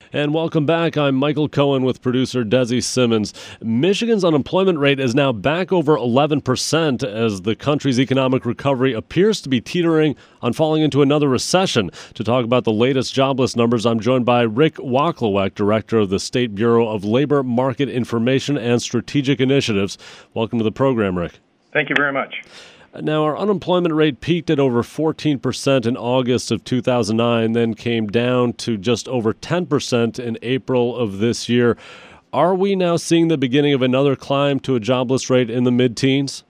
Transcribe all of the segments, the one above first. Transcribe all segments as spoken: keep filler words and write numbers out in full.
And welcome back. I'm Michael Cohen with producer Desi Simmons. Michigan's unemployment rate is now back over eleven percent as the country's economic recovery appears to be teetering on falling into another recession. To talk about the latest jobless numbers, I'm joined by Rick Wachlowek, director of the State Bureau of Labor Market Information and Strategic Initiatives. Welcome to the program, Rick. Thank you very much. Now, our unemployment rate peaked at over fourteen percent in August of two thousand nine, then came down to just over ten percent in April of this year. Are we now seeing the beginning of another climb to a jobless rate in the mid-teens?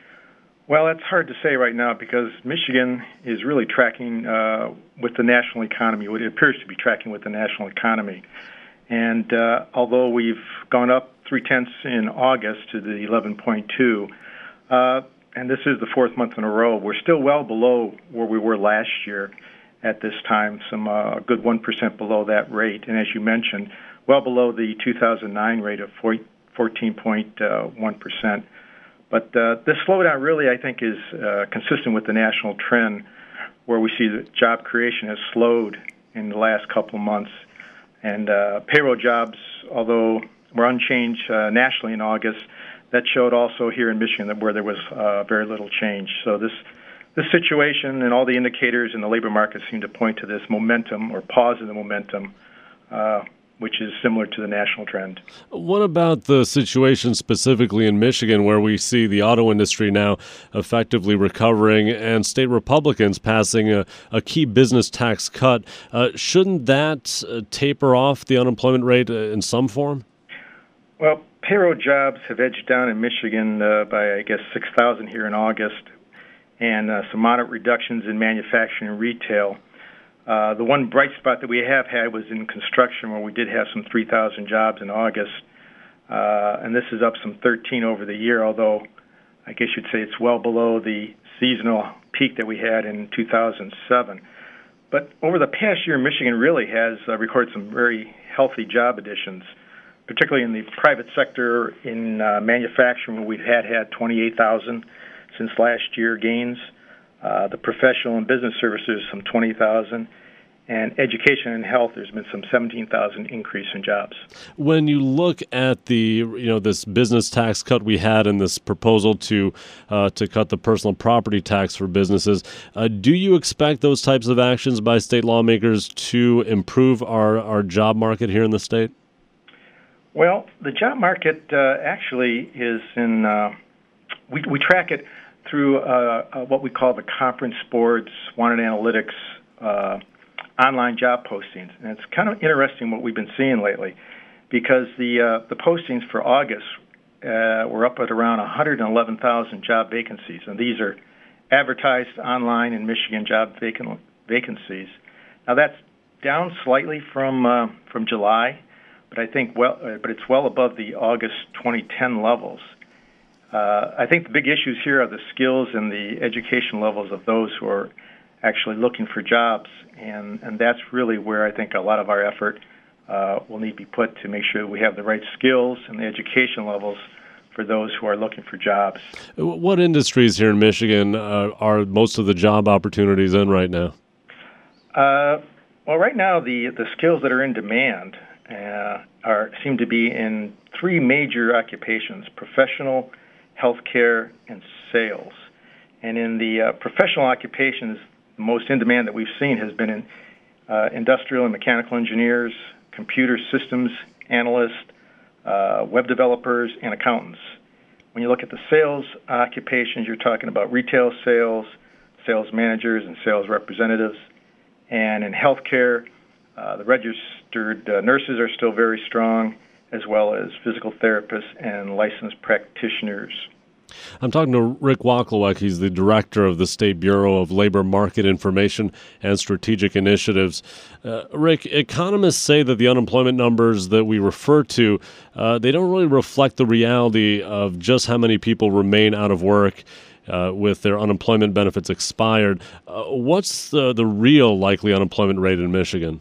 Well, that's hard to say right now because Michigan is really tracking uh, with the national economy. It appears to be tracking with the national economy. And uh, although we've gone up three-tenths in August to the eleven point two, uh, and this is the fourth month in a row, we're still well below where we were last year at this time, some uh, good one percent below that rate. And as you mentioned, well below the two thousand nine rate of fourteen point one percent. But uh, this slowdown really, I think, is uh, consistent with the national trend where we see that job creation has slowed in the last couple of months. And uh, payroll jobs, although were unchanged uh, nationally in August, that showed also here in Michigan where there was uh, very little change. So this this situation and all the indicators in the labor market seem to point to this momentum or pause in the momentum, uh, which is similar to the national trend. What about the situation specifically in Michigan where we see the auto industry now effectively recovering and state Republicans passing a, a key business tax cut? Uh, shouldn't that uh, taper off the unemployment rate uh, in some form? Well, payroll jobs have edged down in Michigan uh, by, I guess, six thousand here in August, and uh, some moderate reductions in manufacturing and retail. Uh, the one bright spot that we have had was in construction, where we did have some three thousand jobs in August, uh, and this is up some thirteen over the year, although I guess you'd say it's well below the seasonal peak that we had in two thousand seven. But over the past year, Michigan really has uh, recorded some very healthy job additions, particularly in the private sector. In uh, manufacturing, where we've had had twenty-eight thousand since last year gains. Uh, the professional and business services, some twenty thousand. And education and health, there's been some seventeen thousand increase in jobs. When you look at the, you know, this business tax cut we had and this proposal to uh, to cut the personal property tax for businesses, uh, do you expect those types of actions by state lawmakers to improve our, our job market here in the state? Well, the job market uh, actually is in, uh, we, we track it through uh, uh, what we call the Conference Board's Wanted Analytics uh, online job postings. And it's kind of interesting what we've been seeing lately because the uh, the postings for August uh, were up at around one hundred eleven thousand job vacancies. And these are advertised online in Michigan job vacant, vacancies. Now that's down slightly from uh, from July, but I think well, uh, but it's well above the August twenty ten levels. Uh, I think the big issues here are the skills and the education levels of those who are actually looking for jobs, and, and that's really where I think a lot of our effort uh, will need to be put to make sure we have the right skills and the education levels for those who are looking for jobs. What industries here in Michigan uh, are most of the job opportunities in right now? Uh, well, right now the, the skills that are in demand uh, are seem to be in three major occupations: professional, healthcare, and sales. And in the uh, professional occupations, the most in demand that we've seen has been in uh, industrial and mechanical engineers, computer systems analysts, uh, web developers, and accountants. When you look at the sales occupations, you're talking about retail sales, sales managers, and sales representatives. And in healthcare, uh, the registered uh, nurses are still very strong, as well as physical therapists and licensed practitioners. I'm talking to Rick Wachlowek. He's the director of the State Bureau of Labor Market Information and Strategic Initiatives. Uh, Rick, economists say that the unemployment numbers that we refer to, uh, they don't really reflect the reality of just how many people remain out of work uh, with their unemployment benefits expired. Uh, what's the, the real likely unemployment rate in Michigan?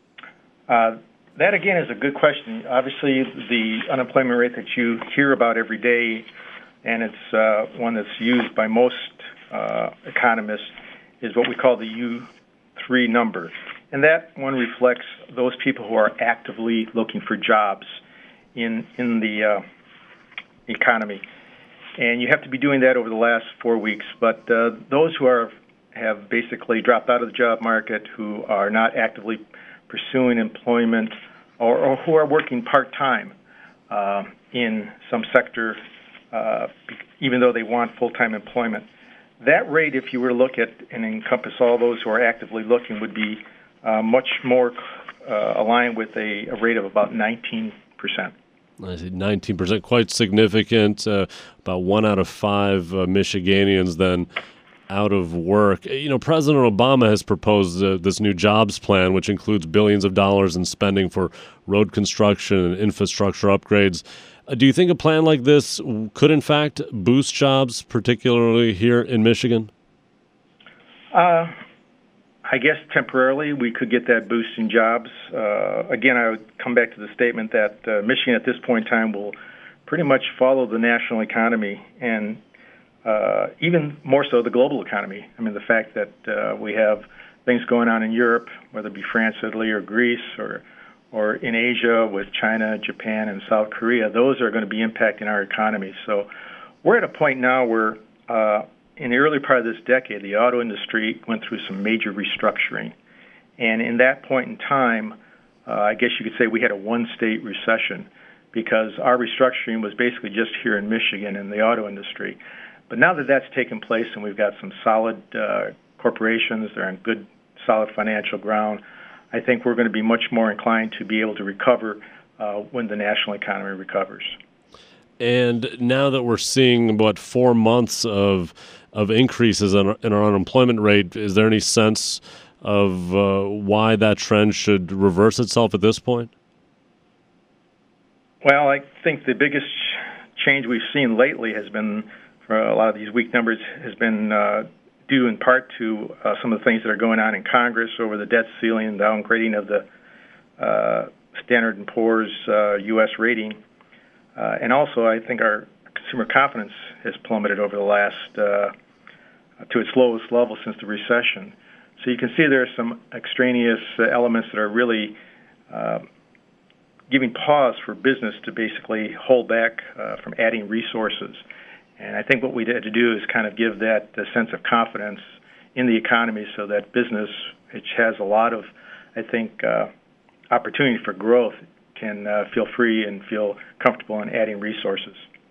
Uh, That, again, is a good question. Obviously, the unemployment rate that you hear about every day, and it's uh, one that's used by most uh, economists, is what we call the U three number. and that one reflects those people who are actively looking for jobs in in the uh, economy. And you have to be doing that over the last four weeks. But uh, those who are have basically dropped out of the job market, who are not actively pursuing employment, or, or who are working part-time uh, in some sector, uh, even though they want full-time employment, that rate, if you were to look at and encompass all those who are actively looking, would be uh, much more uh, aligned with a, a rate of about nineteen percent. I see, nineteen percent, quite significant. Uh, about one out of five uh, Michiganians then out of work. You know, President Obama has proposed uh, this new jobs plan, which includes billions of dollars in spending for road construction and infrastructure upgrades. Uh, do you think a plan like this could, in fact, boost jobs, particularly here in Michigan? Uh, I guess temporarily we could get that boost in jobs. Uh, again, I would come back to the statement that uh, Michigan at this point in time will pretty much follow the national economy, and uh, even more so the global economy. I mean, the fact that uh, we have things going on in Europe, whether it be France, Italy, or Greece, or or in Asia with China, Japan, and South Korea, those are going to be impacting our economy. So we're at a point now where uh, in the early part of this decade, the auto industry went through some major restructuring. And in that point in time, uh, I guess you could say we had a one-state recession because our restructuring was basically just here in Michigan in the auto industry. But now that that's taken place and we've got some solid uh, corporations, they're on good, solid financial ground, I think we're going to be much more inclined to be able to recover uh, when the national economy recovers. And now that we're seeing about four months of of increases in our, in our unemployment rate, is there any sense of uh, why that trend should reverse itself at this point? Well, I think the biggest change we've seen lately has been, for a lot of these weak numbers, has been uh, due in part to uh, some of the things that are going on in Congress over the debt ceiling and downgrading of the uh, Standard and Poor's uh, U S rating. Uh, and also, I think our consumer confidence has plummeted over the last, uh, to its lowest level since the recession. So you can see there are some extraneous uh, elements that are really uh, giving pause for business to basically hold back uh, from adding resources. And I think what we had to do is kind of give that uh, sense of confidence in the economy so that business, which has a lot of, I think, uh, opportunity for growth, can uh, feel free and feel comfortable in adding resources.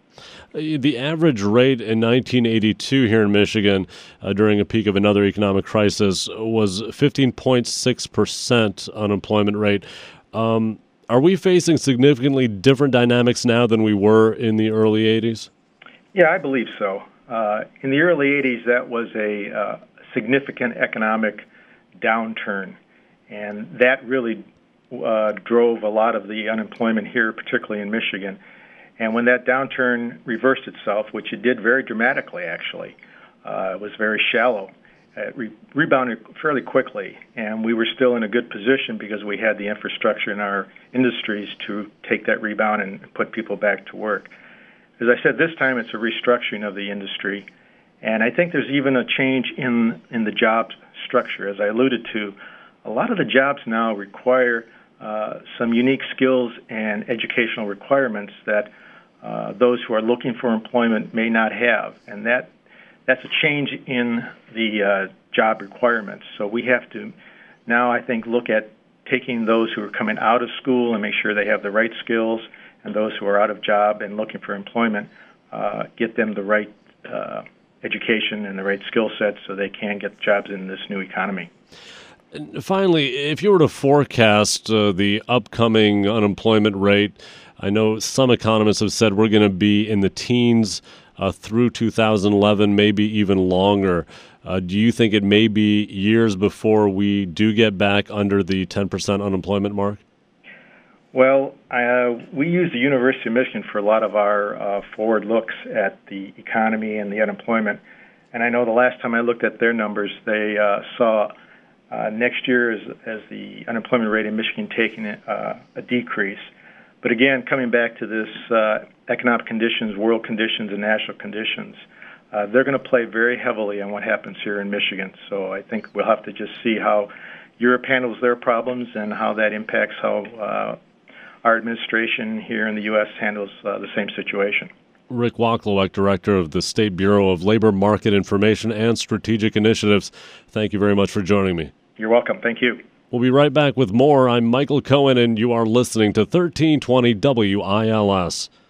The average rate in nineteen eighty-two here in Michigan, uh, during a peak of another economic crisis, was fifteen point six percent unemployment rate. Um, are we facing significantly different dynamics now than we were in the early eighties? Yeah, I believe so. Uh, in the early eighties, that was a uh, significant economic downturn, and that really uh, drove a lot of the unemployment here, particularly in Michigan. And when that downturn reversed itself, which it did very dramatically, actually, uh, it was very shallow. It re- rebounded fairly quickly, and we were still in a good position because we had the infrastructure in our industries to take that rebound and put people back to work. As I said, this time it's a restructuring of the industry, and I think there's even a change in, in the job structure. As I alluded to, a lot of the jobs now require uh, some unique skills and educational requirements that uh, those who are looking for employment may not have, and that that's a change in the uh, job requirements. So we have to now, I think, look at taking those who are coming out of school and make sure they have the right skills, and those who are out of job and looking for employment, uh, get them the right uh, education and the right skill sets so they can get jobs in this new economy. And finally, if you were to forecast uh, the upcoming unemployment rate, I know some economists have said we're going to be in the teens uh, through two thousand eleven, maybe even longer. Uh, do you think it may be years before we do get back under the ten percent unemployment mark? Well, uh, we use the University of Michigan for a lot of our uh, forward looks at the economy and the unemployment. And I know the last time I looked at their numbers, they uh, saw uh, next year as, as the unemployment rate in Michigan taking uh, a decrease. But again, coming back to this uh, economic conditions, world conditions, and national conditions, uh, they're going to play very heavily on what happens here in Michigan. So I think we'll have to just see how Europe handles their problems and how that impacts how uh, our administration here in the U S handles uh, the same situation. Rick Wachlowek, Director of the State Bureau of Labor Market Information and Strategic Initiatives. Thank you very much for joining me. You're welcome. Thank you. We'll be right back with more. I'm Michael Cohen, and you are listening to thirteen twenty W I L S.